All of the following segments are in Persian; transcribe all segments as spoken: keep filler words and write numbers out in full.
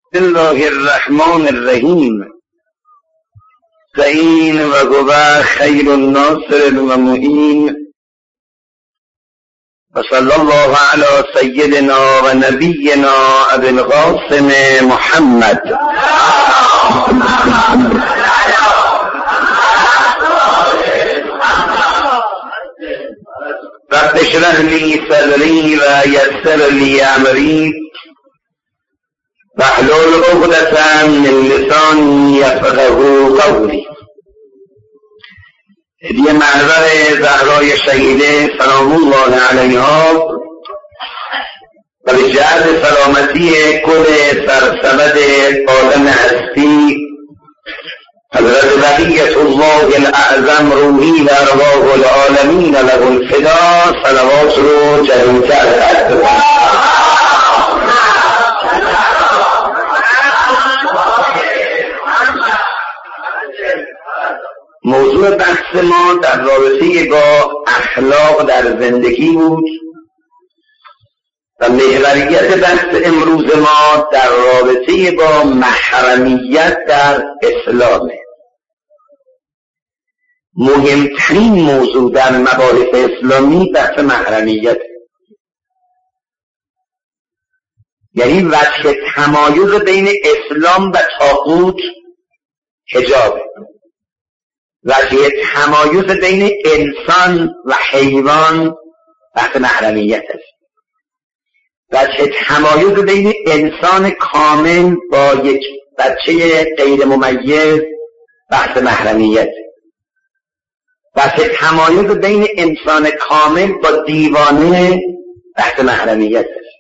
بسم الله الرحمن الرحیم. سعین و گوه خیر الناصر و معین و صلی الله علی سیدنا و نبینا ابی القاسم محمد. رب اشرح لی صدری و یسر لی امری واحلل عقدة من لسانی یفقهوا قولی. هدیه محضر زهرای شهیده سلام الله علیها و به جهت سلامتی کل سرسبد عالم هستی حضرت بقیت الله الاعظم روحی و ارواح العالمین له الفدا صلوات رو جریان کرد. موضوع بحث ما در رابطه با اخلاق در زندگی بود و محوریت بحث امروز ما در رابطه با محرمیت در اسلامه. مهمترین موضوع در مباحث اسلامی بحث محرمیت، یعنی وجه تمایز بین اسلام و طاغوت حجابه، وجه تمایز بین انسان و حیوان بحث محرمیت است، وجه تمایز بین انسان کامل با یک بچه غیر ممیز بحث محرمیت، وجه تمایز بین انسان کامل با دیوانه بحث محرمیت است.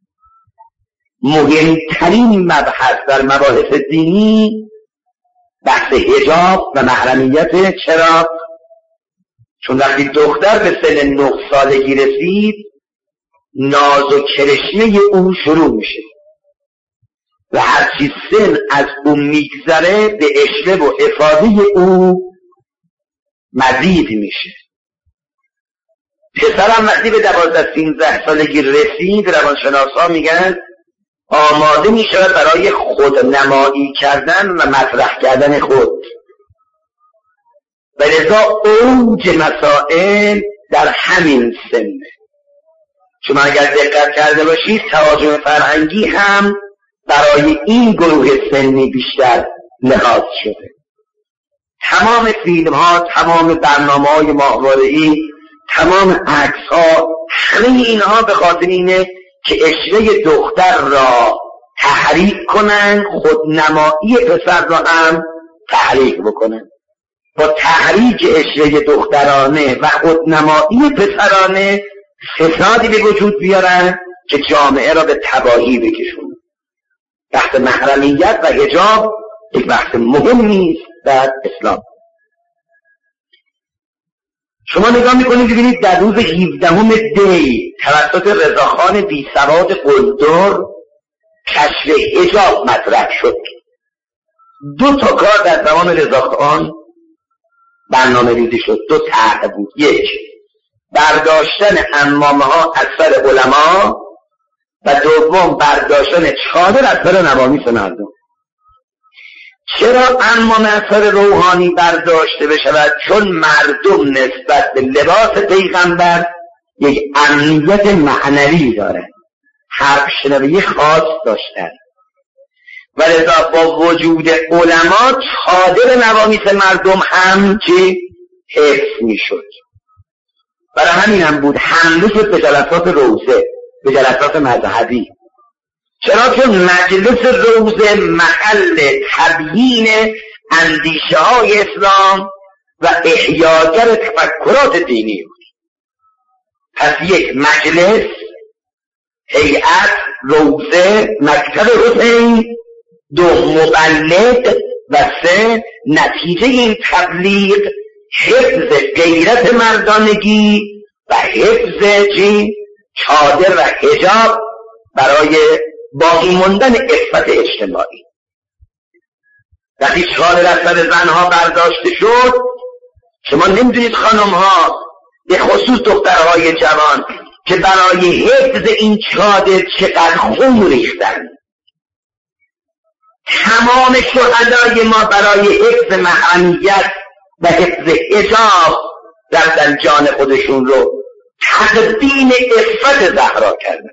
مهمترین مبحث در مباحث دینی بحث حجاب و محرمیت. چرا؟ چون وقتی دختر به سن نه سالگی رسید ناز و کرشمه او شروع میشه و هرچی سن از او میگذره به اشرب و افاده او مزید میشه. پسرم وقتی به دوازده سینزده سالگی رسید روانشناسا میگن آماده می شود برای خودنمایی کردن و مطرح کردن خود و لذا اوج مسائل در همین سنه. شما اگر دقت کرده باشید تراجم فرهنگی هم برای این گروه سنی بیشتر لحاظ شده. تمام فیلم ها، تمام برنامه های ماهواره‌ای، تمام عکس ها، همه اینها به خاطر اینه که اشوه دختر را تحریک کنن، خودنمایی پسر را هم تحریک بکنن. با تحریک اشوه دخترانه و خودنمایی پسرانه فسادی به وجود بیارن که جامعه را به تباهی بکشون. بحث محرمیت و حجاب یک بحث مهمی است در اسلام. شما نگاه میکنید ببینید در روز هفدهم دی توسط رضاخان بیسواد قلدر کشف حجاب مطرح شد. دو تا کار در زمان رضاخان برنامه ریزی شد، دو طرح بود. یک، برداشتن عمامه ها از سر علما و دوم برداشتن چادر از سر نوامیس مردم. چرا عمامه از سر روحانی برداشته بشود؟ چون مردم نسبت به لباس پیغمبر یک امنیت معنوی دارند، حرف شنوی خاص داشتند و لذا با وجود علما چادر نوامیس مردم هم که حفظ می شد. برای همین هم بود حمله شد به جلسات روزه، به جلسات مذهبی. چرا؟ چون مجلس روزه محل تبیین اندیشه های اسلام و احیاگر تفکرات دینی بود. پس یک مجلس، هیئت، روزه، مکتب حسین، دو مبلغ و سه نتیجه این تبلیغ حفظ غیرت مردانگی و حفظ چی؟ چادر و حجاب برای باقی موندن عفت اجتماعی. وقتی چادر از سر زنها برداشته شد، شما نمیدونید خانم ها به خصوص دخترهای جوان که برای حفظ این چادر چقدر خون ریختن. تمام شهدای ما برای حفظ محرمیت و حفظ حجاب رفتن جان خودشون رو تقدیم عفت زهرا کردن.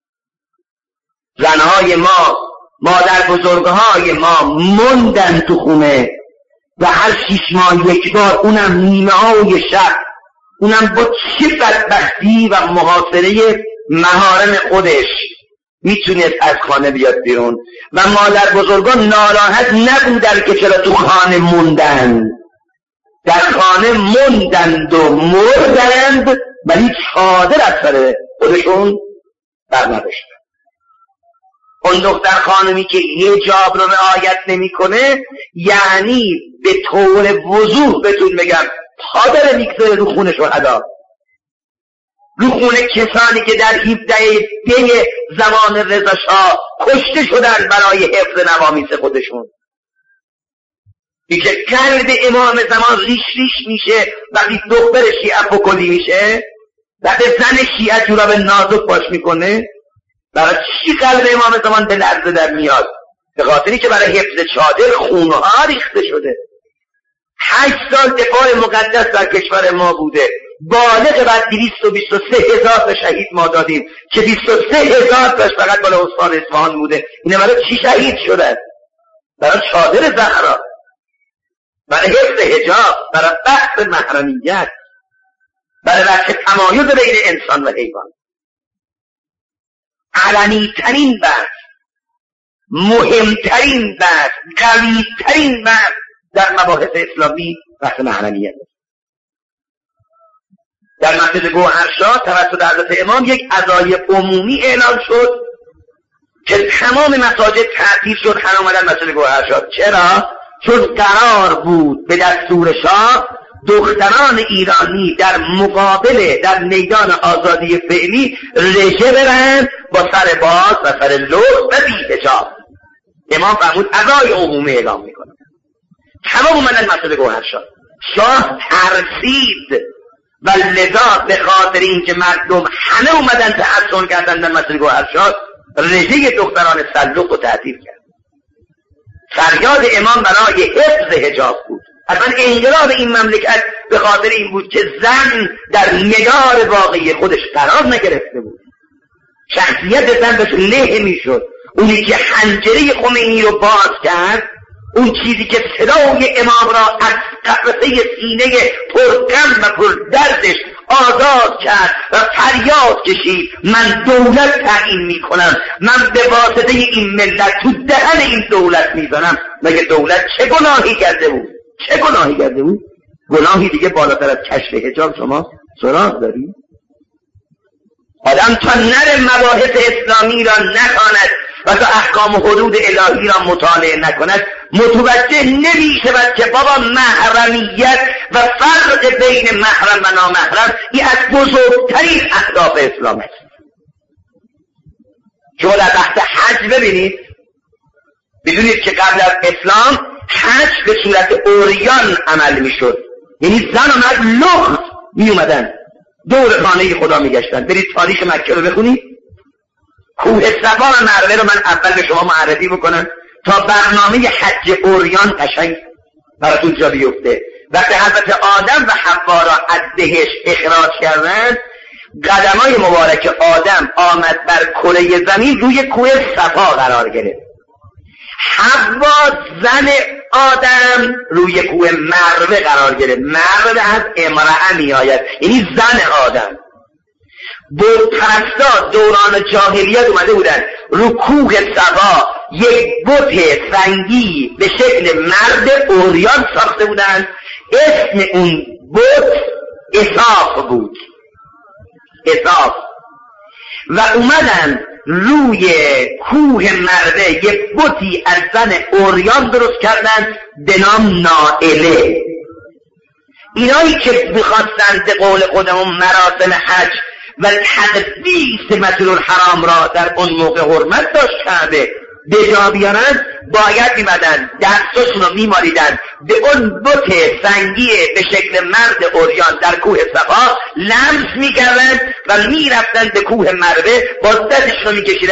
زنهای ما، مادر بزرگهای ما موندن تو خونه و هر شیش ماه یک بار، اونم نیمه های شب، اونم با چه بدبختی و محاصره محارم خودش میتونید از خانه بیاد بیرون و مادر بزرگان ناراحت نبودن که چرا تو خانه موندن، در خانه موندند و مردند ولی چادر از سر خودشون بر نداشتن. اون دختر خانمی که حجاب رو رعایت نمیکنه، یعنی به طور وضوح بهتون بگم پادر میگذاره رو خون شهدا، رو خون کسانی که در هفده دی زمان رضا شاه کشته شدن برای حفظ نوامیس خودشون. میشه قلب امام زمان ریش ریش میشه وقتی دختر شیعه فکلی میشه و به زن شیعه جوراب نازک باش میکنه. برای چی قلب امام زمان به لرزه در میاد؟ به خاطری که برای حفظ چادر خونها ریخته شده. هشت سال دفاع مقدس در کشور ما بوده، بالغ بر دویست و بیست و سه هزار تا شهید ما دادیم که بیست و سه هزار تاش فقط بالا استان اصفهان بوده. اینا برای چی شهید شدن؟ برای چادر زهرا، برای حفظ حجاب، برای بحث محرمیت، برای بحث تمایز بین انسان و حیوان. علنی ترین بحث، مهمترین بحث، قوی ترین بحث در مباحث اسلامی بحث محرمیت. در مسجد گوهرشاه توسط حضرت امام یک عزای عمومی اعلام شد که تمام مساجد تعطیل شد، همه اومدن مسجد گوهرشاه. چرا؟ چون قرار بود به دستور شاه دختران ایرانی در مقابل در میدان آزادی فعلی رژه برند با سر باز و سر لخت و بی حجاب. امام فرمود عزای عمومی اعلام میکنه. تمام اومدن مسجد گوهرشاه. شاه ترسید و لذا به خاطر اینکه مردم همه اومدن تحصن کردن در مسجد گوهرشاه، رژه دختران سلوق رو تعطیل کرد. فریاد امام برای حفظ حجاب بود. اصلا انقلاب این مملکت به خاطر این بود که زن در مدار واقعی خودش قرار نگرفته بود. شخصیت زن بهش له میشد. اونی که حنجره خمینی رو باز کرد، اون چیزی که صدای امام را از قفسه سینه پرغم و پردردش آزاد کرد و فریاد کشید من دولت تعیین میکنم، من به واسطه این ملت تو دهن این دولت میزنم. مگه دولت چه گناهی کرده بود؟ چه گناهی کرده بود؟ گناهی دیگه بالاتر از کشف حجاب شما سراغ داری؟ آدم تا نره مباحث اسلامی را نخواند و تا احکام و حدود الهی را مطالعه نکند، متوجه نمیشود که بابا محرمیت و فرق بین محرم و نامحرم این از بزرگترین اهداف اسلام است. شما در بحث حج ببینید، بدونید که قبل از اسلام حج به صورت اوریان عمل میشد، یعنی زن و مرد لخت می اومدن دور خانه خدا میگشتن. برید تاریخ مکه رو بخونید، کوه صفا و مروه رو من اول به شما معرفی بکنم تا برنامه حج اوریان قشنگ براتون جا بیفته. وقتی حضرت آدم و حوا را از بهشت اخراج کردند، قدمای مبارک آدم آمد بر کره زمین روی کوه صفا قرار گرفت. حوا زن آدم روی کوه مروه قرار گرفت. مروه از امرأه می آید، یعنی زن آدم. بت پرستا دوران جاهلیت اومده بودن رو کوه صفا یک بت سنگی به شکل مرد اوریان ساخته بودن. اسم اون بت اساف بود، اساف. و اومدن روی کوه مرده یک بتی از زن اوریان درست کردن به نام نائله. اینایی که میخواستند به قول خودمون مراسم حج و تقدیس مسجد الحرام را در اون موقع حرمت داشت کرده به جا بیارن، باید میمدن دستشون رو میمالیدن به اون بت سنگی به شکل مرد اوریان در کوه صفا، لمس میکردن و میرفتن به کوه مروه، با دستشون رو میکشیدن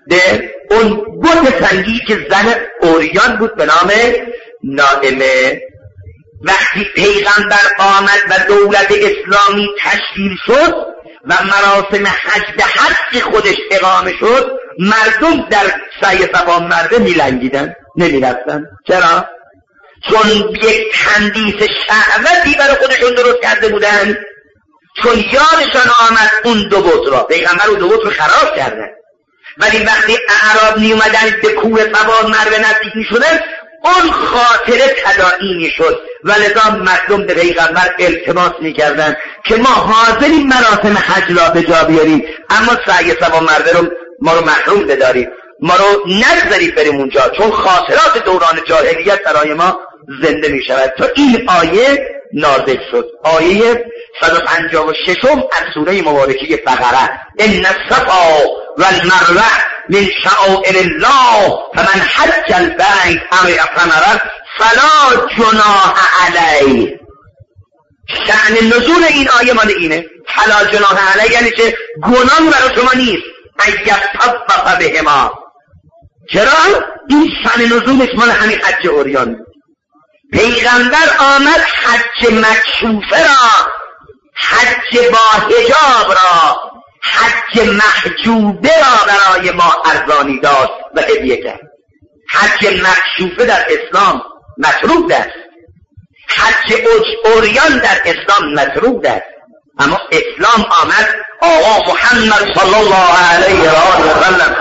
به اون بت سنگی که زن اوریان بود به نام نائمه. وقتی پیغمبر آمد و دولت اسلامی تشکیل شد و مراسم حج به حق خودش اقامه شد، مردم در سعی صفا مروه میلنگیدن، نمیرفتن. چرا؟ چون یک تندیس شهوتی برای خودشون درست کرده بودن، چون یادشان آمد اون دو بت را، پیغمبر اون دو بت رو خراب کردن. ولی وقتی اعراب می اومدن به کوه صفا مروه نزدیک می شدن، اون خاطره تداعی می شد و لذا مردم به پیغمبر التماس می کردن که ما حاضریم مراسم حج را به جا بیاریم، اما سعی صفا مروه رو ما رو محروم بداریم، ما رو نگذارید بریم اونجا، چون خاطرات دوران جاهلیت برای ما زنده می شود. تا این آیه نازل شد، آیه صد و پنجاه و شش از سوره مبارکه بقره: ان الصفا والمروه من شعائر الله فمن حج البیت او اعتمر فلا جناح علیه. شأن نزول این آیه مال اینه، فلا جناح علیه یعنی که گناه برای شما نیست ان یطوف بهما. چرا؟ این شأن نزولش مال همین حج اوریان. پیغمبر آمد حج مکشوفه را، حج با حجاب را، حج محجوبه را برای ما ارزانی داشت و هدیه کرد. حج مکشوفه در اسلام مطرود است، حج اوریان در اسلام مطرود است، اما اسلام آمد، آقا محمد صلی الله علیه و آله و سلم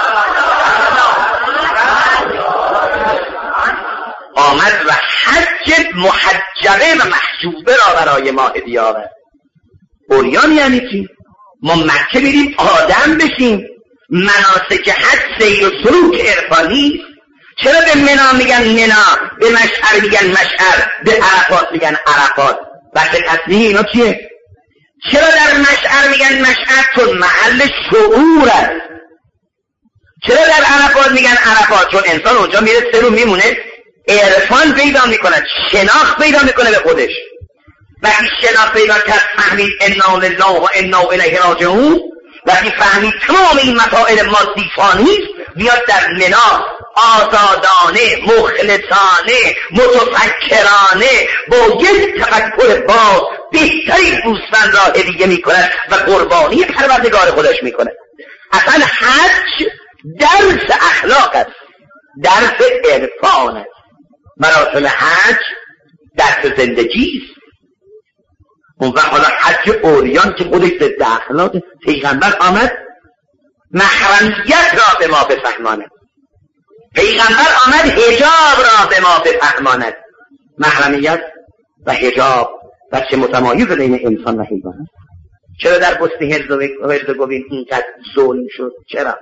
آمد و حج محجبه و محجوبه را برای ما هدیه آورد. اوریان یعنی چی؟ ما مکه بریم آدم بشیم. مناسک حج سیر و سلوک عرفانی. چرا به منا میگن منا، به مشعر میگن مشعر، به عرفات میگن عرفات؟ بحث اصلی اینا چیه؟ چرا در مشعر میگن مشعر؟ چون محل شعور است. چرا در عرفات میگن عرفات؟ چون انسان اونجا میره سه رو میمونه، عرفان پیدا میکند، شناخت پیدا میکنه به خودش. وقتی شناخت پیدا کرد، فهمید انا لله و انا الیه راجعون، وقتی فهمید تمام این مسائل مادی فانی بیاد در منا آزادانه، مخلصانه، متفکرانه با یک تفکر باز بهترین گوسفند را هدیه میکند و قربانی پروردگار خودش میکند. اصلا حج درس اخلاق است، درس عرفان است. مراسم حج درس زندگی است. اون وقت حالا حج اوریان که خودش ضد اخلاق، پیغمبر آمد محرمیت را به ما بفهماند، پیغمبر آمد حجاب را به ما بفهماند. محرمیت و حجاب بچه متمایز بین انسان و حیوان. چرا در بوسنی هرزگوین اینقدر ظلم شد؟ چرا؟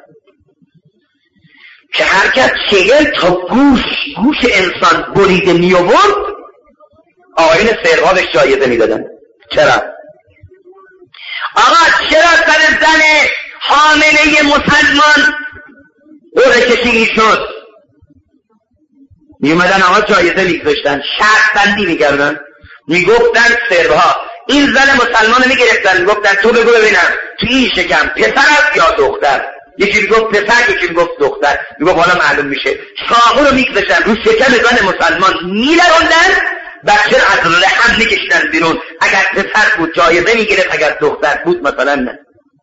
که هر کس چهل تا گوش گوش انسان بریده می آورد، آقایون سرها بهش جایزه می دادن. چرا؟ آقا چرا سر زن حامله مسلمان قرعه کشی شد؟ می اومدن آقا جایزه می گذاشتن، شرط بندی می کردن، می گفتن سرها این زن مسلمان می گرفتن، می گفتن تو بگو ببینم تو این شکم پسر یا دختر؟ یکی می گفت پسر، یکی می گفت دختر. می گفت حالا معلوم میشه. شاهو رو می گذاشتن رو شکم زن مسلمان می لرندن، بچه از رحم میکشیدن بیرون. اگر پسر بود جایزه میگرفت، اگر دختر بود مثلا نه.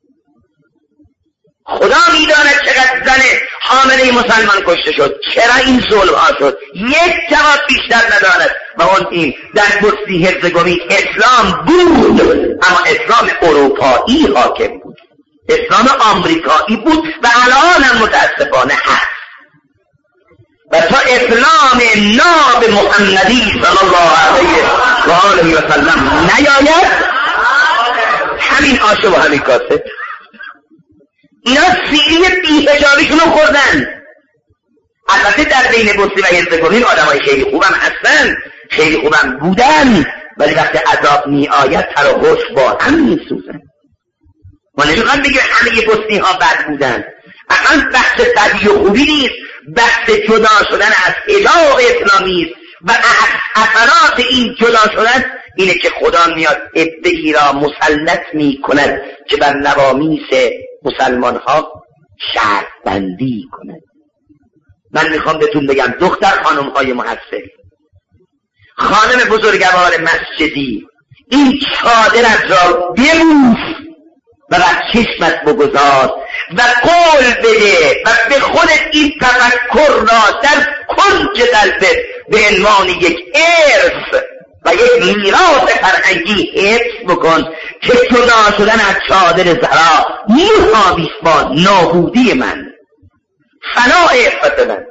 خدا میداند چقدر زن حامله مسلمان کشته شد. چرا این ظلم ها شد؟ یک جواب بیشتر ندارد و اون این: در بوسنی هرزگوین اسلام بود، اما اسلام اروپایی حاکم بود، اسلام آمریکایی بود و الان هم متاسفانه هست. و تا اسلام ناب محمدی صلی الله علیه و آله و سلم نیاید، همین آشه و همین کاسه. اینا سیری بی‌حجابیشون رو خوردن. البته در بین بوسنی و هرزگوین آدمای خیلی خوبم هستن، خیلی خوبم بودن، ولی وقتی عذاب می آید تر و حش با هم می سوزن. ما نمیخوام بگیم همه بوسنی ها بد بودن. اصلا بحث بدی و خوبی نیست، بحث جدا شدن از حجاب اسلامی است و اثرات این جدا شدن اینه که خدا میاد عده‌ای را مسلط می کند که بر نوامیس مسلمان ها شرط بندی کند. من میخوام بهتون بگم دختر خانم های محصل، خانم بزرگوار مسجدی، این چادرت را ببوس و بر چشمت بگذار و قول بده و به خودت این تفکر را در کنج قلبت به عنوان یک ارث و یک میراث فرهنگی حفظ بکن که جدا شدن از چادر زهرا مساویست با نابودی من، فنای عفت من.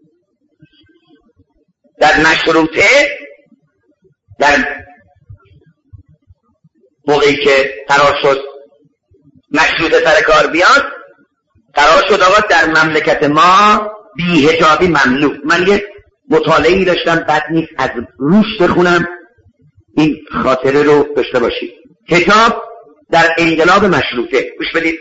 در مشروطه، در موقعی که قرار شد مشروطه سر کار بیاد، قرار شد آقا در مملکت ما بی‌حجابی ممنوع. من یه مطالعه‌ای داشتم، بد نیست از روش بخونم، این خاطره رو داشته باشید. حجاب در انقلاب مشروطه، گوش بدید،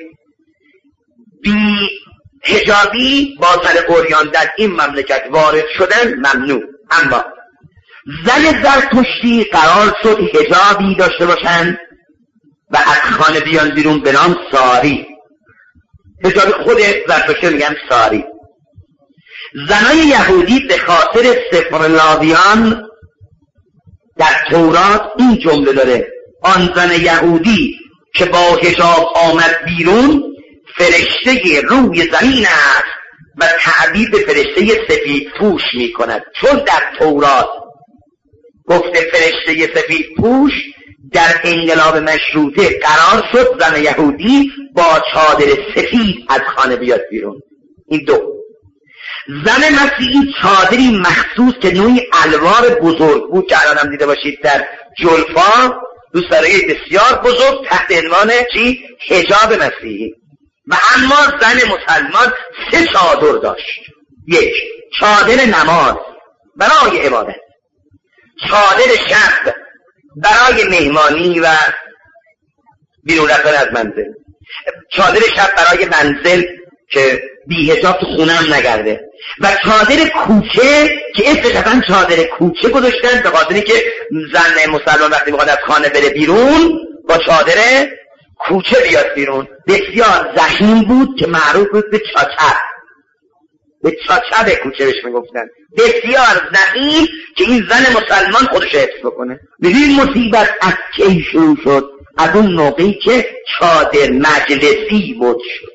بی حجابی با سر عریان در این مملکت وارد شدن ممنوع، اما زن زرتشتی قرار شد حجابی داشته باشند و از خانه بیان بیرون به نام ساری. حجاب خود زرتشتی میگن ساری. زنای یهودی به خاطر سفر لاویان در تورات این جمله داره: آن زن یهودی که با حجاب آمد بیرون فرشته روی زمین است و تعبیر به فرشته سفید پوش می کند. چون در تورات گفته فرشته سفید پوش، در انقلاب مشروطه قرار شد زن یهودی با چادر سفید از خانه بیاد بیرون. این دو. زن مسیحی چادری مخصوص که نوعی الوار بزرگ بود که الان هم دیده باشید در جلفا، دوستدارای بسیار بزرگ تحت عنوان چی؟ حجاب مسیحی. و اما زن مسلمان سه چادر داشت. یک، چادر نماز برای عبادت، چادر شب برای مهمانی و بیرون رفتن از منزل، چادر شب برای منزل که بی حجاب تو خونه هم نگرده، و چادر کوچه که اسمش اصلا چادر کوچه گذاشتن به خاطر اینکه زن مسلمان وقتی میخواد از خانه بره بیرون با چادر کوچه بیاد بیرون. بسیار ضخیم بود که معروف بود به چاچب، به چاچب کوچه بهش میگفتن. بسیار ضخیم که این زن مسلمان خودش حفظ بکنه. ببین مصیبت از کی شروع شد؟ از اون موقعی که چادر مجلسی بود شد.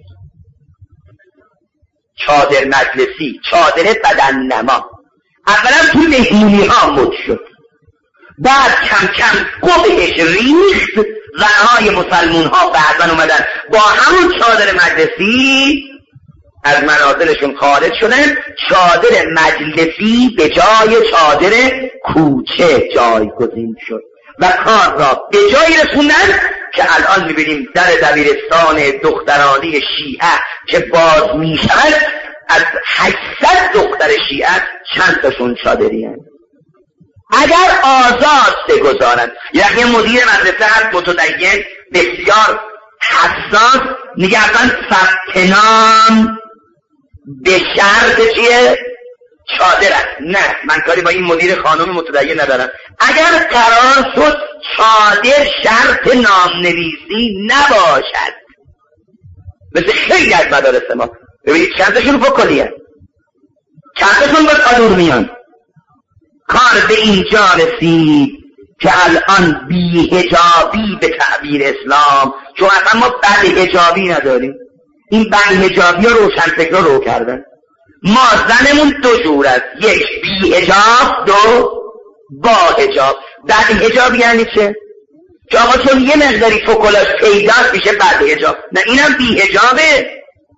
چادر مجلسی، چادر بدن نما، اولا تو مهمونی ها مد شد، بعد کم کم قبهش ریخت، زنهای مسلمون ها بعضا اومدن با همون چادر مجلسی از منازلشون خارج شدن. چادر مجلسی به جای چادر کوچه جایگزین شد و کار را به جای رسوندن که الان میبینیم در دبیرستان دخترانی شیعه که باز میشود از هشتصد دختر شیعه چند تاشون چادری هست. اگر آزاد بگذارند، یعنی مدیر مدرسه هست متدین بسیار حساس، میگه اصلا ثبت نام به شرط چیه؟ چادر است. نه، من کاری با این مدیر خانم متدین ندارم. اگر قرار شد چادر شرط نامنویسی نباشد، مثل خیلی از مدارس ما، ببینید چندشون فکلیه، چندشون به قدور میان. کار به اینجا رسید که الان بی حجابی به تعبیر اسلام، چون اصلا ما بد حجابی نداریم، این بد حجابی ها روشنفکرها رو کردن. ما زنمون دو جور است، یک بی حجاب، دو با حجاب. بد حجاب یعنی چه؟ که آقا چون یه مقداری فکلاش پیداست میشه بد حجاب. نه، اینم بی حجابه.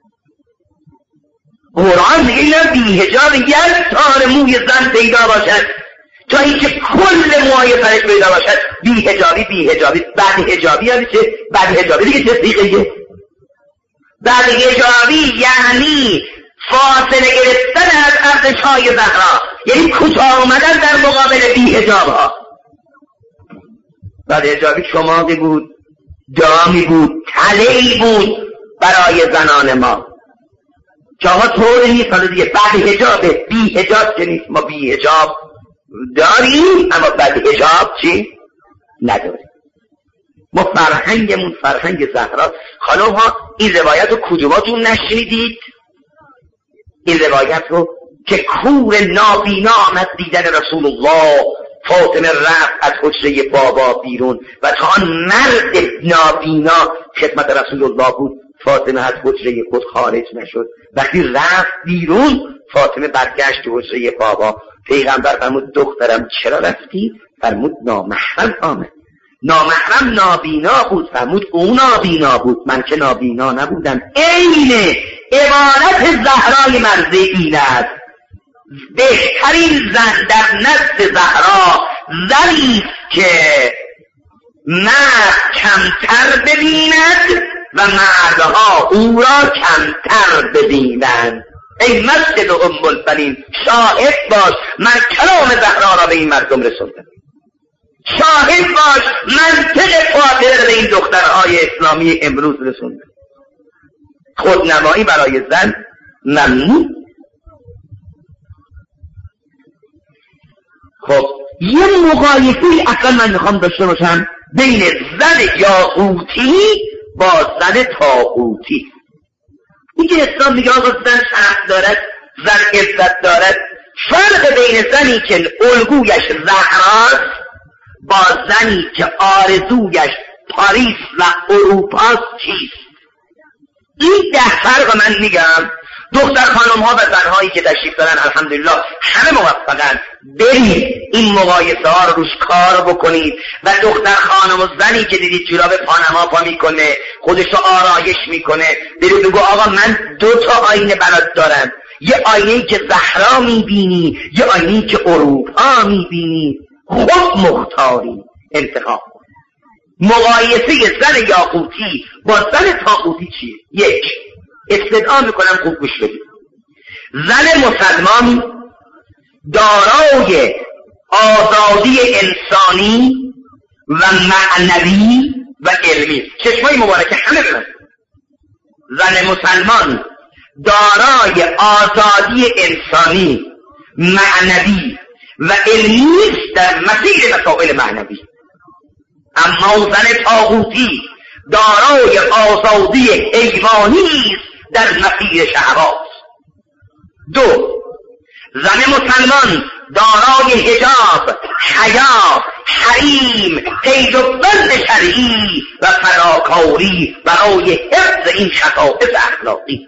قرآن میگه اینم بی حجابه، یک تار موی زن پیدا باشد تا اینکه کل موهای سرش پیدا باشد بی حجابی. بی حجابی بد حجابی یعنی چه؟ بد حجابی دیگه چه دیگه؟ بد حجابی یعنی فاصله گرفتن از ارزش‌های زهرا، یعنی کوتاه آمدن در مقابل بی حجاب ها. بد حجابی چماقی بود، دامی بود، تله‌ای بود برای زنان ما که آقا طوری نیست. حالا دیگه بد حجابه، بی حجاب که نیست. ما بی حجاب داریم اما بد حجاب چی؟ نداریم. ما فرهنگمون فرهنگ زهرا. خانم ها این روایت رو کدوماتون نشنیدید؟ این روایت رو که کور نابینا آمد دیدن رسول الله، فاطمه رفت از حجره بابا بیرون و تا آن مرد نابینا خدمت رسول الله بود، فاطمه از حجره خود خارج نشد. وقتی رفت بیرون فاطمه برگشت به حجره بابا. پیغمبر فرمود دخترم چرا رفتی؟ فرمود نامحرم آمد. نامحرم نابینا بود. فرمود او نابینا بود، من که نابینا نبودم. عین عبارت زهرای مرضی این است. بهترین زن در نزد زهرا زنی که مرد کمتر ببیند و مردها او را کمتر ببینند. ای مسجد ام البنین شاهد باش من کلام زهرا را به این مردم رسوندم. شاهد باش منطق فاطمه به این دخترهای اسلامی امروز رسوندم. خودنمایی برای زن ممنوع. خب یه مقایسه اصلا من میخوام داشته باشم بین زن یاقوتی با زن طاغوتی. اینکه اسلام میگه آقا زن شرف دارد، زن عزت دارد. فرق بین زنی که الگویش زهراست با زنی که آرزویش پاریس و اروپاست چیست؟ این ده فرق من میگم. دختر خانم ها و زنهایی که تشریف دارن الحمدلله همه موفقن. برید این مقایسه ها رو روش کار بکنید. و دختر خانم و زنی که دیدید جوراب پانما پا میکنه، خودش رو آرایش میکنه، برید بگو آقا من دو تا آینه برات دارم، یه آینه‌ای که زهرا میبینی، یه آینه‌ای که اروپا میبینی، خود مختاری انتخاب کن. مقایسه زن یاقوتی با زن طاغوتی چیه؟ یک، استدعا میکنم خوب گوش بدید. زن مسلمان دارای آزادی انسانی و معنوی و علمی. چشمای مبارکه همه ببند. زن مسلمان دارای آزادی انسانی، معنوی و علمی است در مسیر مسائل معنوی. اما زن طاغوتی دارای آزادی حیوانی است در مسیر شهوات. دو، زن مسلمان دارای حجاب، حیا، حریم، قید و بند شرعی و فداکاری برای حفظ این شقائق اخلاقی.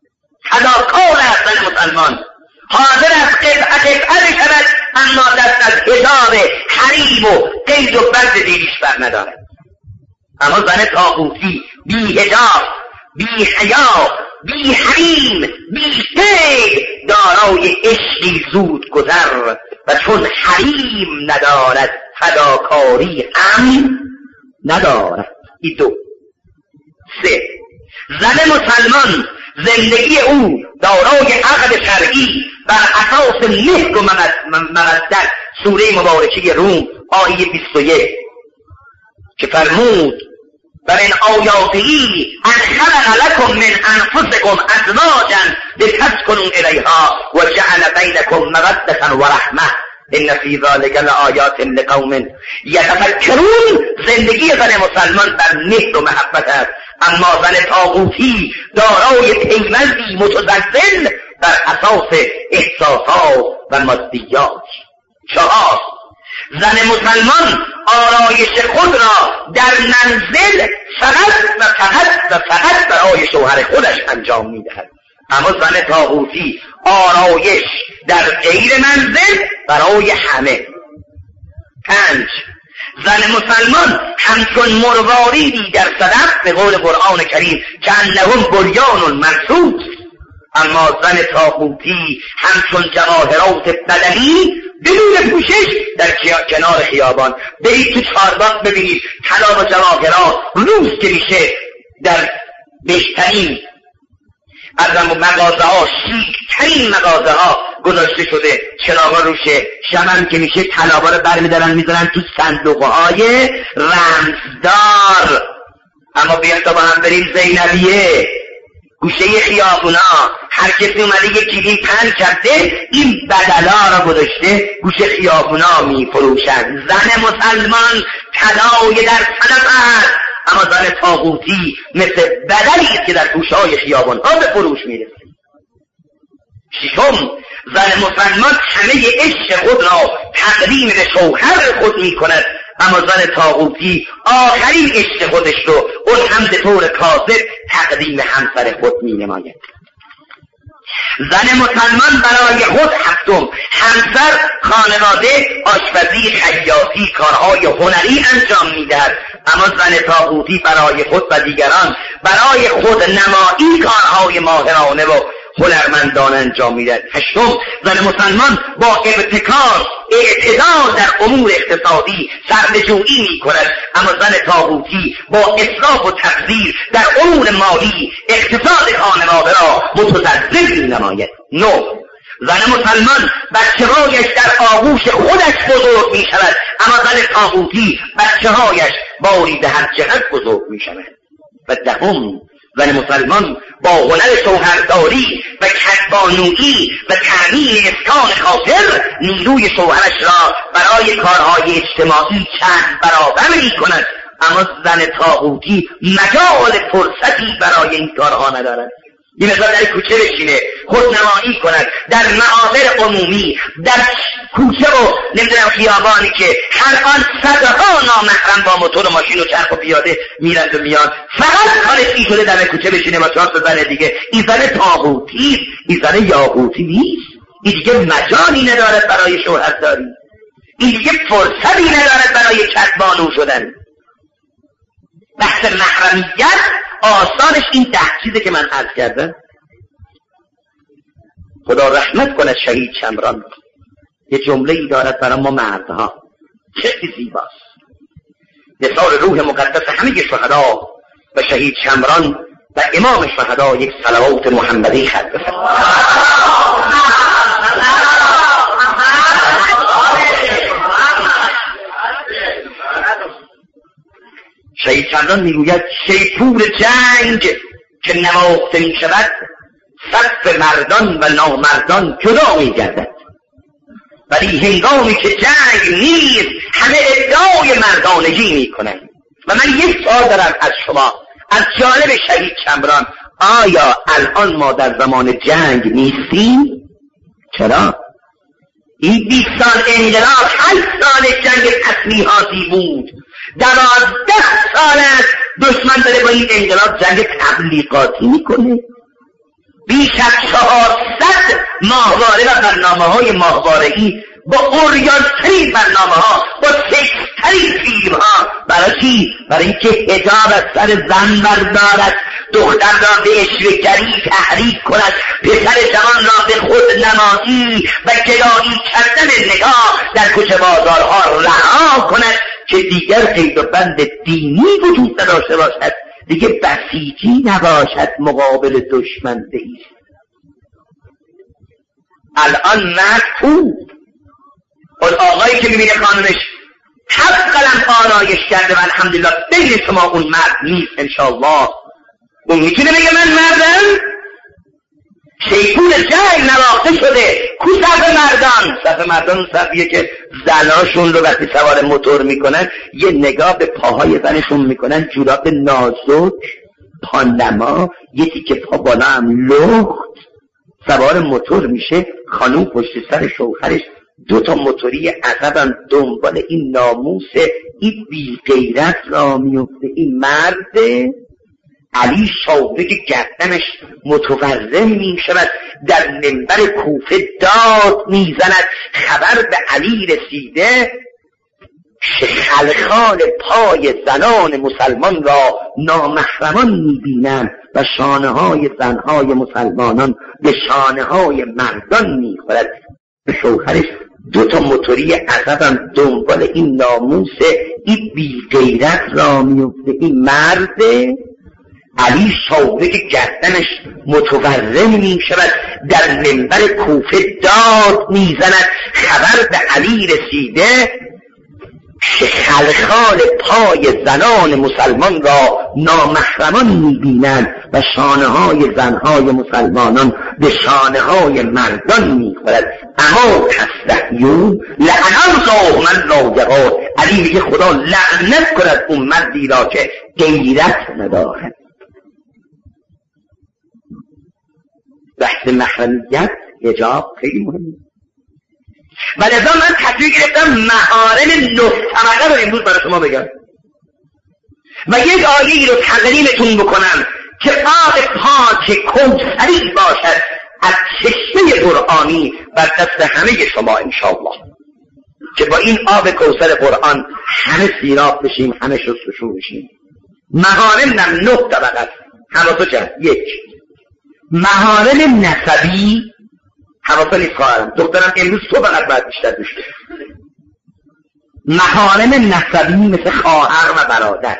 فداکار است زن مسلمان، حاضر است قطعه قطعه شود اما دست از حجاب، حریم و قید و بند دینیش بر ندارد. اما زن طاغوتی بی حجاب، بی حیا، بی حریم، بی قید، دارای عشقی زود گذر و چون حریم ندارد فداکاری هم ندارد. این دو. سه، زن مسلمان زندگی او دارای عقد شرعی بر اساس مهر و مودت. سوره مبارکه روم آیه بیست و یک که فرمود بر این آیاتی ان خلق لکم من انفسکم ازواجا لتسکنوا الیها و جعل بینکم مودة و رحمة ان فی ذلک لآیات لقوم یتفکرون. زندگی زن مسلمان بر مهر و محبت است، اما زن طاغوتی دارای پیوندی متزلزل بر اساس احساسات و مادیات. چهار، زن مسلمان آرایش خود را در منزل فقط و فقط و فقط برای شوهر خودش انجام میدهد، اما زن طاغوتی آرایش در غیر منزل برای همه. پنج، زن مسلمان همچون مرواریدی در صدف به قول قرآن کریم که انهم بنیان مرصوص، اما زن طاغوتی همچون جواهرات بدنی بدون پوشش در کنار خیابان. برید تو چهارباغ ببینید طلا و جواهرات روز که میشه در بهترین از مغازه ها، شیکترین مغازه ها گذاشته شده، چراغا روشه. شمم که میشه طلاها رو برمیدارن میذارن تو صندوق های رمزدار. اما بیان تا با هم بریم زینبیه، گوشه خیابونا هر کسی اومده یک کیلی پنج کرده، این بدلا را گذاشته گوشه خیابونا می فروشند. زن مسلمان طلای در صدف است، اما زن طاغوتی مثل بدلی است که در گوشه‌های خیابان‌ها به فروش میرسه. ششم، زن مسلمان همه عشق خود را تقدیم به شوهر خود می کند، اما زن طاغوتی آخرین عشق خودش رو اون هم به طور کاذب تقدیم همسر خود می نماید. زن مسلمان برای خود هفتم، همسر، خانواده، آشپزی، خیاطی، کارهای هنری انجام میدهد، اما زن طاغوتی برای خود و دیگران برای خود نمایی کارهای ماهرانه و هنرمندانه انجام میدهد. هشتم، زن مسلمان با ابتکار، اعتدال در امور اقتصادی سربه‌جویی می کند، اما زن طاغوتی با اسراف و تبذیر در امور مالی اقتصاد خانواده را متزلزل می نماید. نه، زن مسلمان بچه‌هایش در آغوش خودش بزرگ می شود، اما زن طاغوتی بچه‌هایش باری به هر جهت بزرگ می شود. و دهم، زن مسلمان با هنر شوهرداری و کدبانویی و تأمین اسکان خاطر نیروی شوهرش را برای کارهای اجتماعی چند برابر می کند، اما زن طاغوتی مجال فرصتی برای این کارها ندارد. این مثلا در کوچه بشینه، خودنمایی کند در معابر عمومی، در کوچه و نمیدونم خیابانی که هر آن صدها نامحرم با موتور و ماشین و چرخ و پیاده میرند و میان، فقط کارش این شده در کوچه بشینه با چهار تا زن دیگه. این زن طاغوتی، این زن یاقوتی نیست. این دیگه مجالی ندارد برای شوهرداری، این دیگه فرصتی ندارد برای کدبانو شدن. بحث محرمیت آثارش این ده چیزه که من عرض کردم. خدا رحمت کند شهید شمران، یه جمله‌ای دارد برای ما مردها خیلی زیباست. مثال روح مقدس همه شهدا و شهید شمران و امام شهدا یک صلوات محمدی خط بفرمایید. شهید شمران میگوید شیپور جنگ که نواخته می شود، صف مردان و نامردان جدا می گردد، ولی هنگامی که جنگ نیست همه ادعای مردانگی می کنند. و من یک سوال دارم از شما، از جانب شهید شمران، آیا الان ما در زمان جنگ نیستیم؟ چرا؟ این بیست سال انقلاب، هشت سال جنگ تسلیحاتی بود، دوازده سال است دشمن داره با این انقلاب جنگ تبلیغاتی میکنه. بیش از چهارصد ماهواره و برنامه های ماهواره‌ای با اوریانترین برنامه ها، با سکس‌ترین فیلم ها. برای چی؟ برای اینکه حجاب از سر زن بردارد، دختر را به اشوه‌گری تحریک کند، پسر جوان را به خود نمایی و گدایی کردن نگاه در کوچه بازارها رها کند که دیگر قید و بند دینی وجود نداشته باشد، دیگه بسیجی نباشد مقابل دشمن بایست. الان مرد خوب، اون آقایی که میبینه خانمش هفت قلم آرایش کرده و الحمدلله بین شما اون مرد نیست، انشاءالله اون میتونه بگه من مردم؟ شیپور جنگ نواخته شده. کو صف مردان؟ صف مردان اون صفیه که زناشون رو وقتی سوار موتور میکنن یه نگاه به پاهای زنشون میکنن، جوراب نازک، پانما، یه تیکه پا بالا هم لخت، سوار موتور میشه، خانوم پشت سر شوهرش، دو تا موتوری عقبم دنبال این ناموس، این بی غیرت را میفته. این مرده. علی شاوره که گردنش متورم می شود، در منبر کوفه داد می زند، خبر به علی رسیده که خلخال پای زنان مسلمان را نامحرمان می بینند و شانه های زنهای مسلمانان به شانه های مردان می خورد. به شوهرش دو تا موتوری عقبم دنبال این ناموس، این بی غیرت را میفته. این مرده. علی شاوره که گردنش متورم می شود، در منبر کوفه داد می زند، خبر به علی رسیده که خلخال پای زنان مسلمان را نامحرمان می‌بینند و شانه های زنهای مسلمانان به شانه های مردان می‌خورد. اما تستحیون لعن الله من لا یغار. علی میگه خدا لعنت کند اون مردی را که غیرت ندارد. بحث محرمیت حجاب خیلی مهمه و لذا من تصمیم گرفتم محارم نه طبقه رو امروز برای شما بگم و یک آیه‌ای رو تقدیمتون بکنم که آب پاک کوثری باشد از چشمه قرآنی بر دست همه شما انشاءالله، که با این آب کوثر قرآن همه سیراب بشیم، همه شستشو بشیم. محارم نم نه طبقه است. حواسو چند؟ یک، محارم نسبی. حواسا نیست خواهرم دخترم امروز تو فقط باید بیشتر دوش کنی. محارم نسبی مثل خواهر و برادر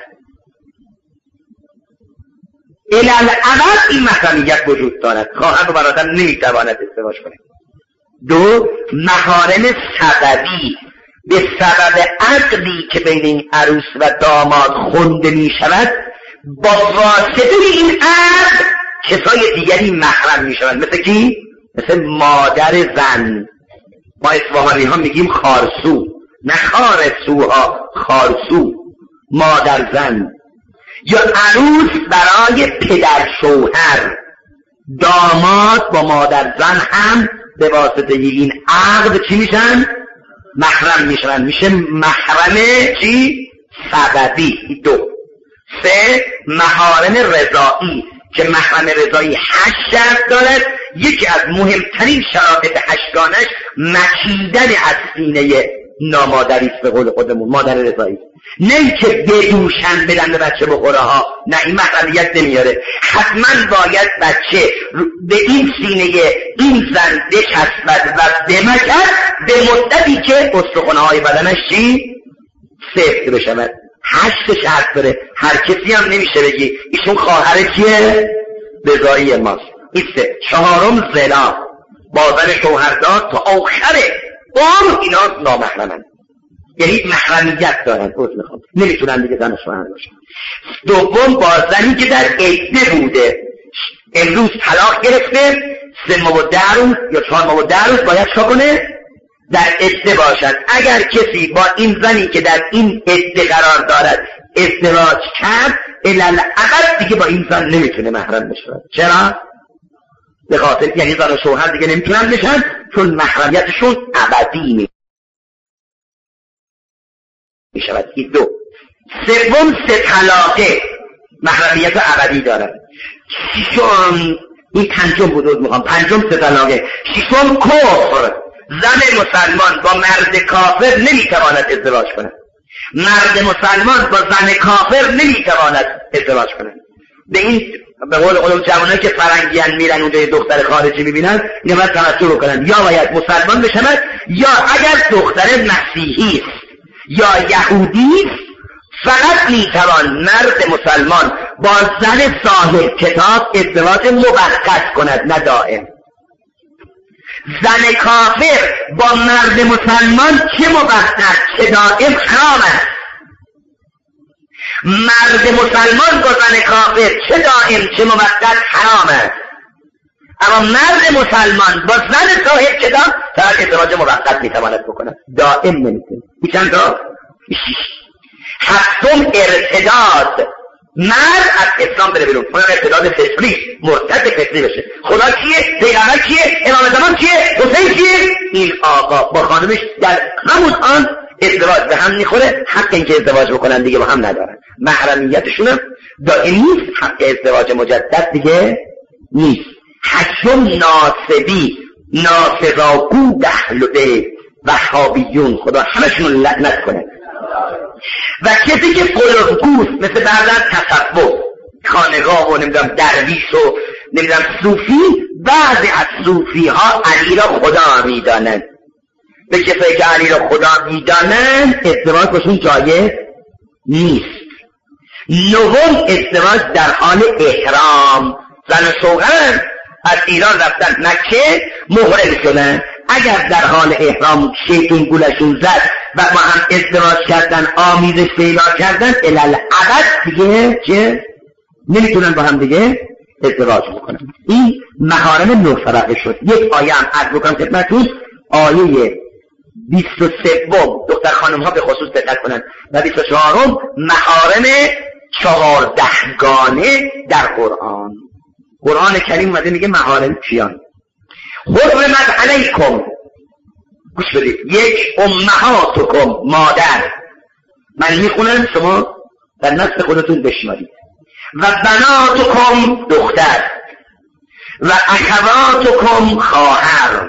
الالعبد این محرمیت وجود دارد. خواهر و برادر نمیتواند ازدواج کنه. دو، محارم سببی به سبب عقدی که بین این عروس و داماد خونده می شود با واسطه این عقد کسای دیگری محرم می شود. مثل کی؟ مثل مادر زن. ما اصفهانی ها میگیم خارسو، نه خارسوها، خارسو، مادر زن. یا عروس برای پدر شوهر، داماد با مادر زن هم به واسطه این عقد چی میشن؟ محرم میشن. میشه محرم چی؟ سببی. دو. سه، محارم رضایی که محرم رضایی هشت شرط دارد. یکی از مهمترین شرایط هشتگانش مکیدن از سینه نامادری است. به قول خودمون مادر رضایی، نه که بدوشن بدن به بچه بخوره ها، نه این محرمیت نمیاره. حتما باید بچه به این سینه این زن بچسبد و بمکد به مدتی که استخوان‌های های بدنش چی؟ سفت بشود. هشت شرط داره. هر کسی هم نمیشه بگی ایشون خواهر کیه؟ رضایی ماست. این سه. چهارم زنا، بازن شوهردار تا آخر عمر اینا نامحرمن، یعنی محرمیت دارن. عذر میخوام نمیتونن دیگه زن شوهر باشن. دوم، بازنی که در عده بوده، امروز طلاق گرفته، سه ماه و ده روز یا چهار ماه و ده روز باید چا کنه؟ در عده باشد. اگر کسی با این زنی که در این عده قرار دارد ازدواج کرد الالعبد دیگه با این زن نمیتونه محرم بشه. چرا؟ به خاطر یعنی زن و شوهر دیگه نمیتونن بشن چون محرمیتشون ابدی میشود. این دو. سوم، سه طلاقه محرمیت ابدی دارن. ششم، این پنجم بود میخوام پنجم سه طلاقه. ششم کفر، زن مسلمان با مرد کافر نمیتواند ازدواج کند. مرد مسلمان با زن کافر نمیتواند ازدواج کند. به این به قول اون جوانایی که فرنگیان میرن اونجا دختر خارجی میبینن اینا باید توجه بکنن، یا باید مسلمان بشن یا اگر دختر مسیحی است یا یهودی است فقط میتوان مرد مسلمان با زن صاحب کتاب ازدواج موقت کند، نه دائم. زن کافر با مرد مسلمان چه موقت چه دائم حرام است. مرد مسلمان با زن کافر چه دائم چه موقت حرام است. اما مرد مسلمان با زن صاحب کتاب فقط ازدواج موقت میتواند بکند، دائم نمیتونه. این چند تا؟ هفتم، ارتداد، مرد از اسلام بره بیرون. اون ارتداد فطری، مرتد فطری بشه. خدا کیه؟ پیغمبر کیه؟ امام زمان کیه؟ حسین کیه؟ این آقا با خانمش در همون آن ازدواج به هم میخوره، حق اینکه ازدواج بکنن دیگه با هم ندارن. محرمیتشون هم دائمی نیست، حق ازدواج مجدد دیگه نیست. هشتم، ناصبی، ناصباگو دهل بیت، وهابیون، خدا همشون لعنت کنه. و کسی که قلوبگوست مثل بعضا تصوف، خانقاه و نمیدونم درویش و نمیدونم صوفی، بعضی از صوفی ها علی را خدا میدانند. به کسایی که علی را خدا میدانند ازدواج باشون جایز نیست. نهم، ازدواج در حال احرام. زن و شوهر از ایران رفتن مکه محرم شدن، اگر در حال احرام شیطون گولشون زد و با هم ازدواج کردن، آمیزش پیدا کردن، الالعبد دیگه چه؟ نمیتونن با هم دیگه ازدواج بکنن. این محارم نه فرقه شد. یک آیه هم عرض بکنم خدمتتون، آیه بیست و سه دختر خانم ها به خصوص دقت کنن و بیست و چهار محارم چهاردهگانه در قرآن. قرآن کریم اومده میگه محارم کیان؟ حرمت علیکم، گوش بدید، یک امهاتکم، مادر، من میخونم شما در نفس خودتون بشمارید، و بناتکم، دختر، و اخواتکم، خواهر،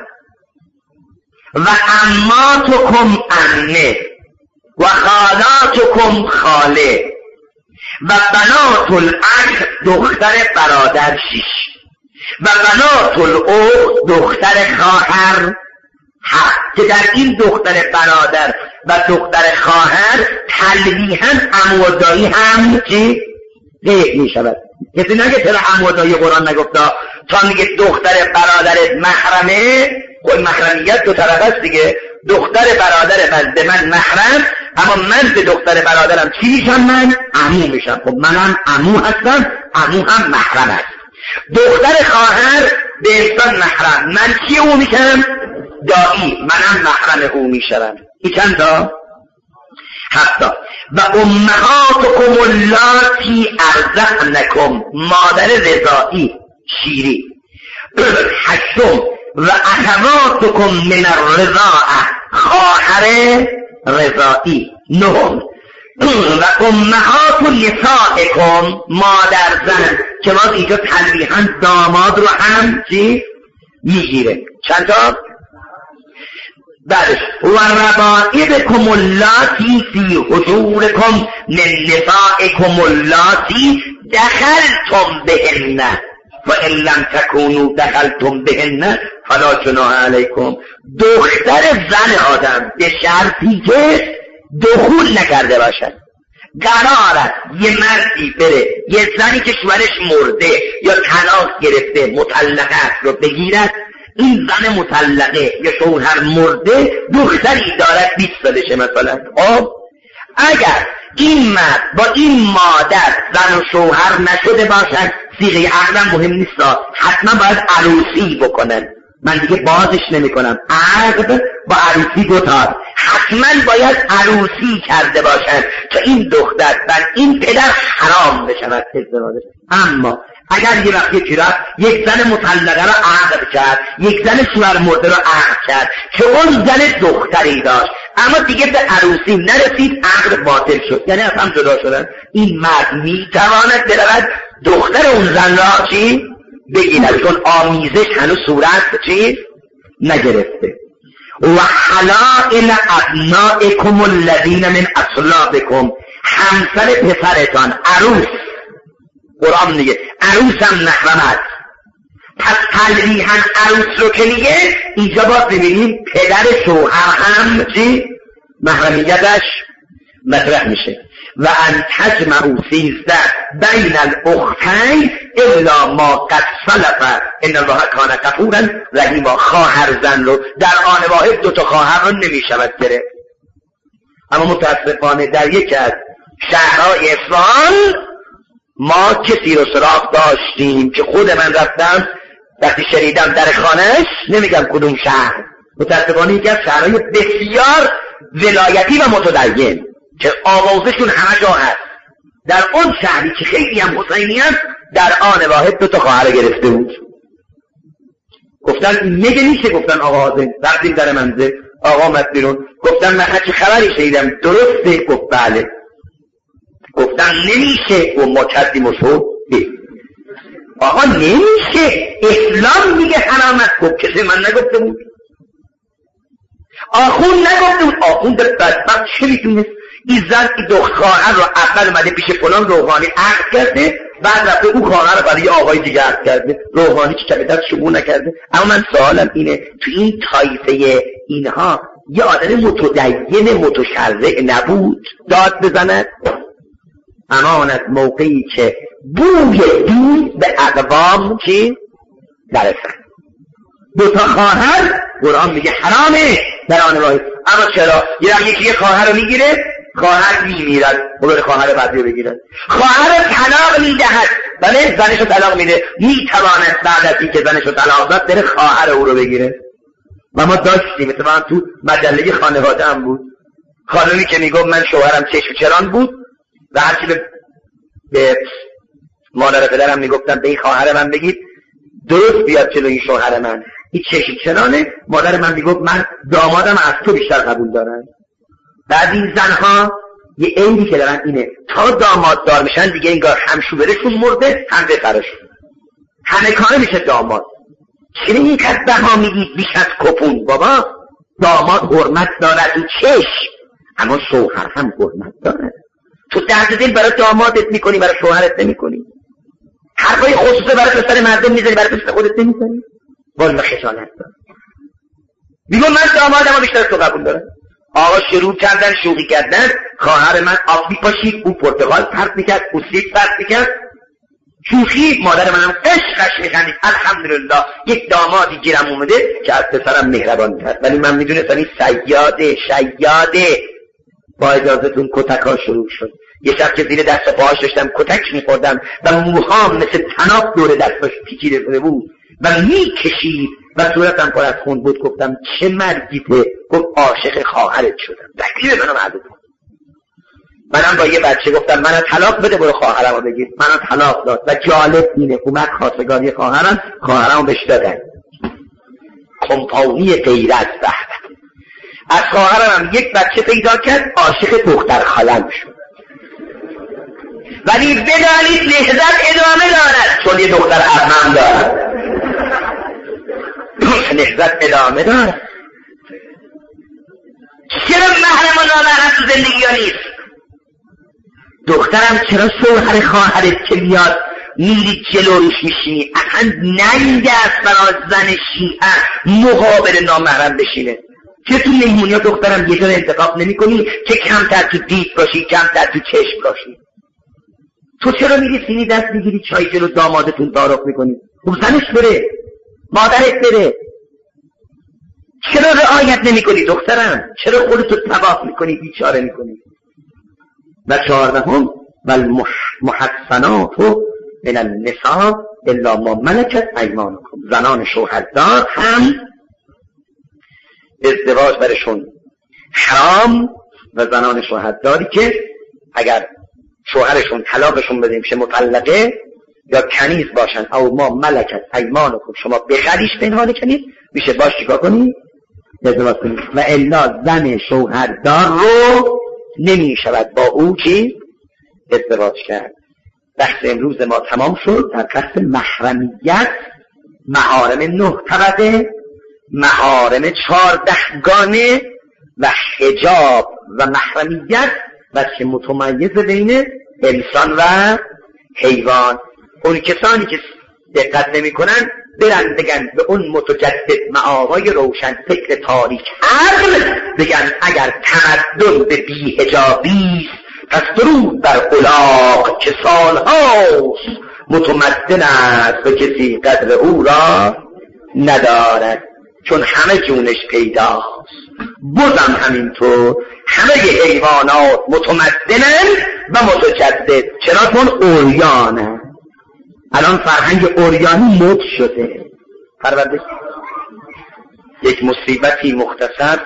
و عماتکم، عمه، و خالاتکم، خاله، و بنات الاخ، دختر برادر، شش، و بنات الاخت، دختر خواهر، هفت. که در این دختر برادر و دختر خواهر تلویحاً عمو و دایی هم چی؟ غیر می شود. کسی نگه چرا عمو و دایی قرآن نگفتا؟ تا میگه دختر برادرت محرمه، خود محرمیت دو طرف است دیگه. دختر برادر من به من محرم، اما من به دختر برادرم چی میشم؟ من عمو میشم. خب منم عمو هستم، عمو هم محرم است. دختر خواهر به انسان محرم، من چی او میشم؟ دایی، منم محرم او میشم. این چند تا؟ هفتا. و امهاتکم اللاتی ارضعنکم، مادر رضائی، شیری. هشتم. و اخواتکم من الرضاعه، خواهر رضائی. نهم. و امهات نسائکم، مادر زن، که باز اینجا تلویحاً داماد رو هم چی میگیره. چند تا؟ بعدش و ربائبکم اللاتی فی حجورکم من نسائکم اللاتی دخلتم بهن و ان لم تکونوا دخلتم بهن فلا جناح علیکم. دختر زن آدم به شرطی که دخول نکرده باشد. قرار است یه مردی بره یه زنی که شوهرش مرده یا طلاق گرفته مطلقه است رو بگیرد، این زن مطلقه یا شوهر مرده دختری دارد بیست سالشه مثلا. خب اگر این مرد با این مادر زن و شوهر نشده باشد، صیغه عقدم مهم نیست، حتما باید عروسی بکنن. من دیگه بازش نمی کنم، عقد با عروسی دوتا، حتما باید عروسی کرده باشن تا این دختر بر این پدر حرام بشود ازدواجش. اما اگر یه وقتی چرا یک زن مطلقه را عقد کرد، یک زن شوهر مرده را عقد کرد که اون زن دختری داشت اما دیگه به عروسی نرسید، عقد باطل شد، یعنی از هم جدا شدن، این مرد میتواند برود دختر اون زن را چی بگیرد، چون آمیزش هنوز صورت چی نگرفته. و حلائل ابنائکم الذین من اصلابکم، همسر پسرتان، عروس. قرآن میگه عروس هم محرم است. پس تلویحاً عروس رو که میگه اینجا باز ببینیم پدر شوهر هم چی محرمیتش مطرح میشه. و ان تجمعوا سیزده بین الاختین الا ما قد سلف ان الله کان غفورا رحیما. خواهر زن رو در آن واحد دو تا خواهر رو نمیشود گرفت. اما متاسفانه در یکی از شهرهای اصفهان ما کسی رو سراغ داشتیم که خود من رفتم وقتی شنیدم در خانهش، نمیگم کدوم شهر، متاسفانه یکی از شهرهای بسیار ولایتی و متدین که آوازشون همه جا هست، در اون شهری که خیلی هم حسینی هست در آن واحد دو تا خواهر گرفته بود. گفتن میگه میشه، گفتن آقا حاضر، رفتیم در منزل، آقا آمد بیرون، گفتن من هرچی خبری شنیدم درسته؟ گفت بله. گفتن نمیشه، و ما کردیم و شد آقا نمیشه، اسلام میگه حرام است. گفت کسی من نگفته بود، آخون نگفته بود. آخون در بدبخت چه میتونست این زن این دو خواهر رو اول اومده پیش فلان روحانی عقد کرده، بعد رفته اون خواهر رو برای یه آقای دیگه عقد کرده، روحانی که کبیدت شبوه نکرده. اما من سوالم اینه تو این طایفه اینها یه آدم متدین متشرع نبود داد بزند؟ امانت موقعی که بوی دین به اقوام چی؟ درسن. دو تا خواهر قرآن میگه حرامه، در آن واحد. اما چرا یه یکی خواهر رو میگیره، خواهر میمیرد، بره خواهر بعدی رو بگیرد. خواهر طلاق میدهد، بله زنش رو طلاق میده، میتواند بعد از اینکه زنش رو طلاق داد بره خواهر او رو بگیره. و ما داشتیم مثلا تو مجله خانواده هم بود خانمی که میگفت من شوهرم چشم چران بود و هرچی به, به مادر پدرم میگفتم به این خواهر من بگید درست بیاد جلو این شوهر من، این چشم چرانه. مادر من میگفت من دامادم از تو بیشتر قبول دارن. بعد این زنها یه عیبی که دارن اینه تا داماد دار میشن دیگه انگار هم شوهرشون مرده هم بفرشون، همه کاره میشه داماد. چرا این قد بها میگید بیش از کپون؟ بابا داماد حرمت دارد و چشم، اما شوهر هم حرمت دارد. تو درد دل برای دامادت میکنی برای شوهرت نمیکنی، حرفای خصوصه برای پسر مردم میزنی برای پسر خودت نمیزنی. والا خجالت دار. میگم من دامادمو بیشتر تو قبول دارم. آقا شروع کردن شوخی کردن، خواهر من آب میپاشید، اون پرتقال پرت میکرد، اون سیب پرت میکرد، شوخی. مادر منم عشقش میخندید. الحمدلله یک دامادی گیرم اومده که از پسرم مهربان کرد. ولی من میدونستم این صیاده شیاده. با اجازهتون کتکا شروع شد. یه شب که زیر دست پاهاش داشتم کتک میخوردم و موهام مثل طناب دور دستاش پیچیده شده بود و میکشید و صورتم پر از خون بود. گفتم چه مرگیته؟ گفت عاشق خواهرت شدم. دلیل منم عدد بود. منم با یه بچه گفتم منو طلاق بده برو خواهرمو بگیر. منو طلاق داد و جالب اینه اومد خواستگاری خواهرم، خواهرمو بهش دادن. کمپانی غیرت بحث. از خواهرم یک بچه پیدا کرد، عاشق دختر خالم شد. ولی بدانید نهضت ادامه دارد، چون یه دختر عمم دارد. نهضت ادامه دارد. چرا محرم و نامحرم تو زندگی ها نیست؟ دخترم چرا شوهر خواهرت که بیاد میری جلوش میشینی؟ اصلا ننگ است برای زن شیعه مقابل نامحرم بشینه. چه تو مهمونی ها دخترم یه جور انتخاب نمی کنی که کمتر تو دید باشی، کمتر تو چشم باشی؟ تو چرا میری سینی دست میگیری چای جلو دامادتون تعارف میکنی؟ خب زنش بره، مادرت بره. چرا رعایت نمی کنی دخترم؟ چرا خودتو تباه میکنی، بیچاره میکنی؟ و چهاردهم و المحصنات من النساء الا ما ملکت ایمانکم. زنان شوهردار هم ازدواج برشون حرام و زنان شوهرداری که اگر شوهرشون طلاقشون بده میشه مطلقه یا کنیز باشن او ما ملکت ایمانکم، شما بخریش پنهان کنید، میشه باش چیکار کنید؟ ازدواج کنید. و الا زن شوهردار رو نمی شود با او که ازدواج کرد. بحث امروز ما تمام شد در بحث محرمیت. محارم نه طبقه، محارم چهاردهگانه و حجاب و محرمیت و چه متمایز بین انسان و حیوان. اون کسانی که دقت نمی کنن برن بگن به اون متجدد معاهای روشن فکر تاریک عقل، بگن اگر تمدن به بی حجابیست پس درود بر الاغ که سالهاست متمدن است و کسی قدر او را ندارد، چون همه جونش پیداست. بزم همینطور، همه حیوانات متمدنن و متجدد. چرا؟ چون اوریانه. الان فرهنگ اوریانی مد شده. پرورده یک مصیبتی مختصر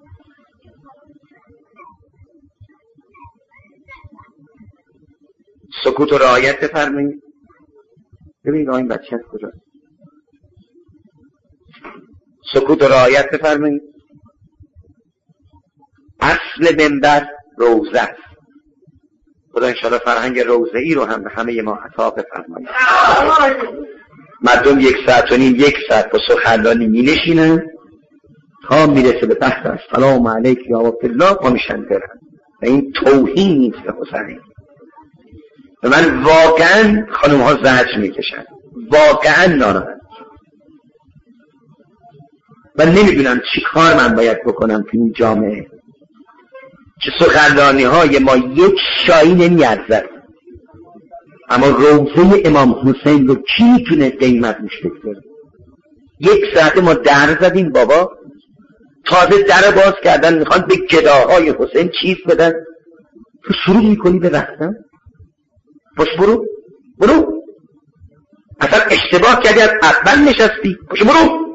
سکوت و رعایت بفرمایید. ببینید این بچه از کجا؟ سکوت و رعایت بفرمایید. اصل منبر روزه است. خدا انشاءالله فرهنگ روزه ای رو هم به همه ما عطا بفرمایید. مردم یک ساعت و نیم یک ساعت با سخنرانی می نشینن تا میرسه به بحث سلام علیک یا وقت الله با میشن برن. و این توهین نیست به حسین. و من واقعا خانم ها زجر میکشن، واقعا ناراحت و نمیدونم چی کار من باید بکنم تو این جامعه که سخنرانی های ما یک شایی نمیارزد، اما روزه امام حسین رو کی میتونه قیمت میشه بگذاره؟ یک ساعت ما در زدیم بابا تازه در باز کردن میخوان به گداهای حسین چیز بدن، تو شروع میکنی به رفتن. باش برو برو، اصلا اشتباه کردی، از اول نشستی، باش برو.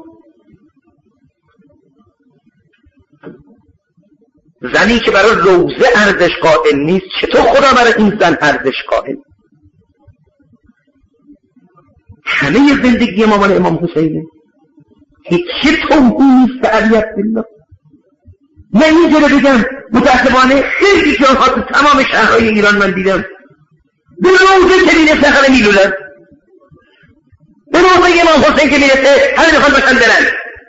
زنی که برای روزه ارزش قائل نیست، چطور خدا برای این زن ارزش قائل؟ همه زندگی مامان امام حسینه، هیچی توهی نیست به علی عبدالله. من اینجا رو بگم متاسفانه خیلی جان ها تو تمام شهرهای ایران من دیدم به روزه که میرسه همه میلولن، به روزه امام حسین که میرسه همه میخوان باشن برن.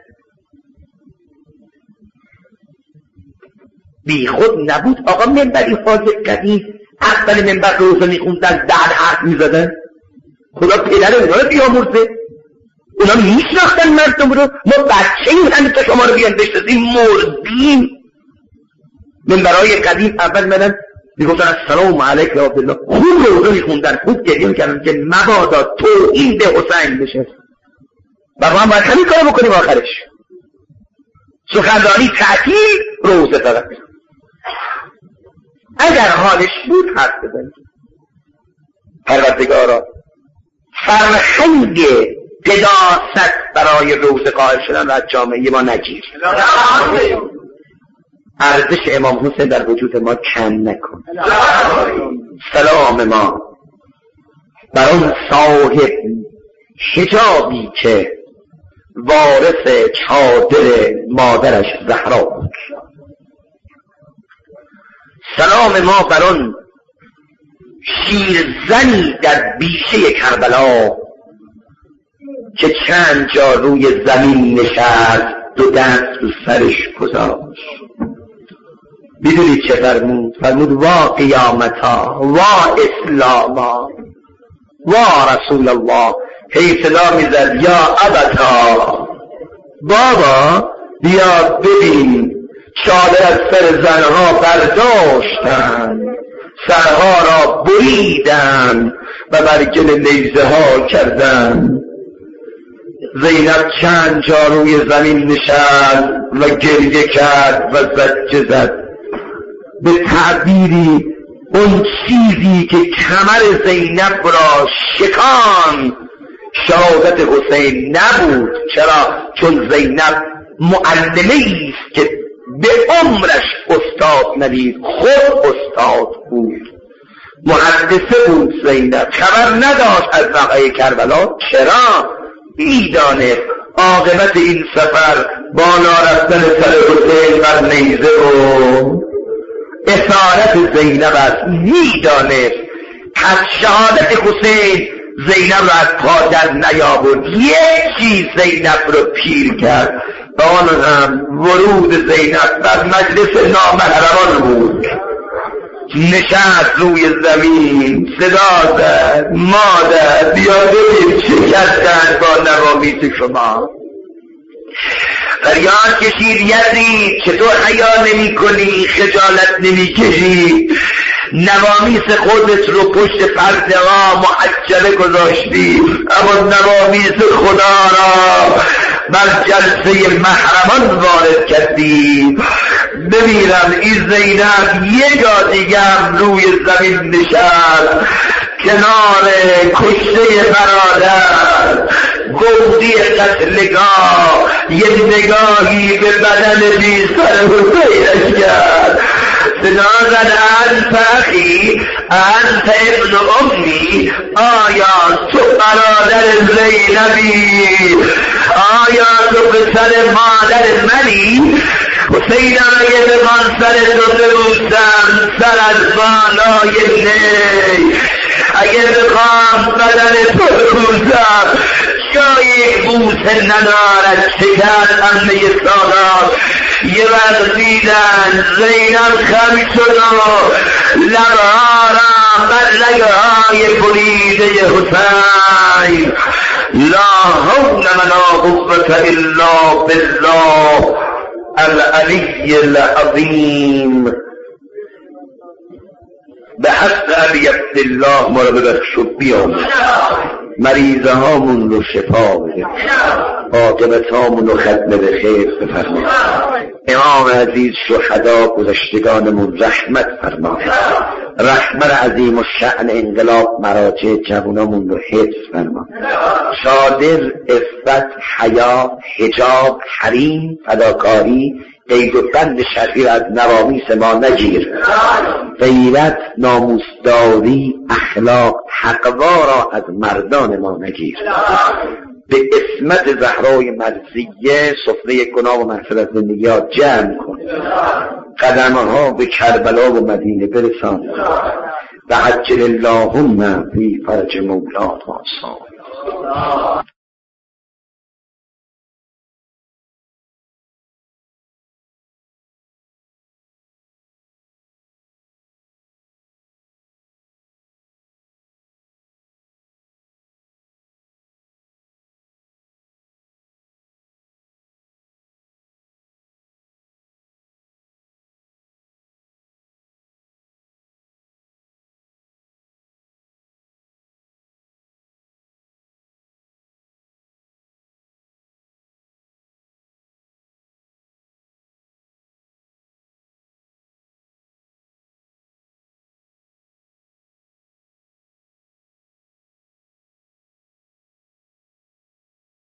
بی خود نبود آقا منبری حاجت قدیم اول منبر روزه میخوندن، بعد حرف میزدن. خدا پدر اونا رو بیامرزه، اونا میشناختن مردم رو. ما بچه این همه تا شما رو بیان بشناسیم مردیم. منبرهای قدیم اول مدن میگفتن السلام علیک یا عبدالله، خوب روزه میخوندن، خوب گریه میکردن که مبادا توهین به حسین بشه. و ما هم باید همین کار بکنیم آخرش. سخنرانی تعطیل، روزه فقط. اگر حالش بود حرف بزنید. پروردگارا فرهنگ قداست برای روزه قائل شدن و از جامعه ما نگیر. ارزش امام حسین در وجود ما کم نکن. سلام ما بر اون صاحب حجابی که وارث چادر مادرش زهرا بود. سلام ما بر اون شیرزنی در بیشه کربلا که چند جا روی زمین نشست، دو دست رو سرش گذاشت. میدونید چه فرمود؟ فرمود وا قیامتا وا اسلاما وا رسول الله. هی صدا میزد یا ابتا، بابا بیا ببین چادر از سر زنها برداشتن، سرها را بریدن و بر گل نیزه ها کردن. زینب چند جا روی زمین نشست و گریه کرد و زجه زد. به تعبیری اون چیزی که کمر زینب را شکان شهادت حسین نبود. چرا؟ چون زینب معلمه ایست که به عمرش استاد ندید، خود استاد بود، محدثه بود. زینب خبر نداشت از وقایع کربلا. چرا؟ میدانست عاقبت این سفر بالا رفتن سر حسین بر نیزه و اسارت زینب است. میدانست پس شهادت حسین زینب را از پا در نیاورد. یک چیز زینب رو پیر کرد و آن هم ورود زینب در مجلس نامحرمان بود. نشست روی زمین، صدا زد مادر بیا ببین چه کردن با نوامیس شما. فریاد کشید یزید چطور حیا نمی کنی، خجالت نمی کشی، نوامیس خودت رو پشت پرده ها محجله گذاشتی، اما نوامیس خدا را بر جلسه محرمان وارد کردی. ببینم این زینب یه جا دیگم روی زمین نشست کنار کشته برادر، گودی قتلگاه، یه نگاهی به بدن بی سر حسینش کرد. صدا زد انت اخی انت ابن امی، آیا تو برادر زینبی؟ آیا تو پسر مادر منی؟ حسینم اگه بخوان سر تو ببوسم سر از بالای نی، اگه بخوام بدن تو ببوسم جای بوسه ندارد. شکر امه سادات یه وقت دیدن زینب خم شد و لبها را بر رگهای بریده حسین. لا حول ولا قوة الا بالله العلی العظیم. به حق علی عبدالله ما را ببخش و بیامرز. مریضه هامون رو شفا بده، عاقبت هامون رو ختم به خیر بفرما. امام عزیز شهدا گذشتگانمون رحمت فرما. رحمت عظیم و شأن انقلاب مراجع جوانمون رو حفظ فرما. شادر، عفت، حیا، حجاب، حریم، فداکاری، قید و بند شرعی از نوامیس ما نگیر. غیرت، ناموسداری، اخلاق، تقوا را از مردان ما نگیر. به اسمت زهرای مرضیه سفره گناه و مغفرت زندگیات جمع کن. قدمها به کربلا و مدینه برسان. و عجل اللهم فی فرج مولانا.